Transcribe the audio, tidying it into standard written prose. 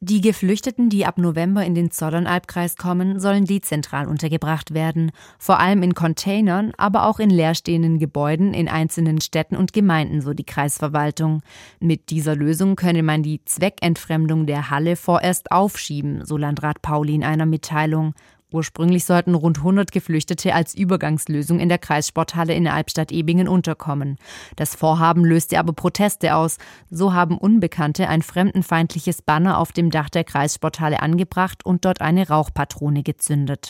Die Geflüchteten, die ab November in den Zollernalbkreis kommen, sollen dezentral untergebracht werden. Vor allem in Containern, aber auch in leerstehenden Gebäuden in einzelnen Städten und Gemeinden, so die Kreisverwaltung. Mit dieser Lösung könne man die Zweckentfremdung der Halle vorerst aufschieben, so Landrat Pauli in einer Mitteilung. Ursprünglich sollten rund 100 Geflüchtete als Übergangslösung in der Kreissporthalle in Albstadt-Ebingen unterkommen. Das Vorhaben löste aber Proteste aus. So haben Unbekannte ein fremdenfeindliches Banner auf dem Dach der Kreissporthalle angebracht und dort eine Rauchpatrone gezündet.